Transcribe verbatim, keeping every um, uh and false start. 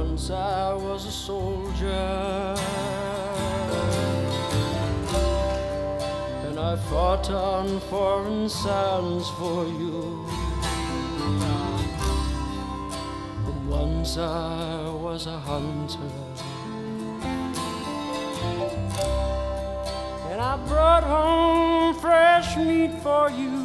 Once I was a soldier, and I fought on foreign sands for you. And once I was a hunter, and I brought home fresh meat for you.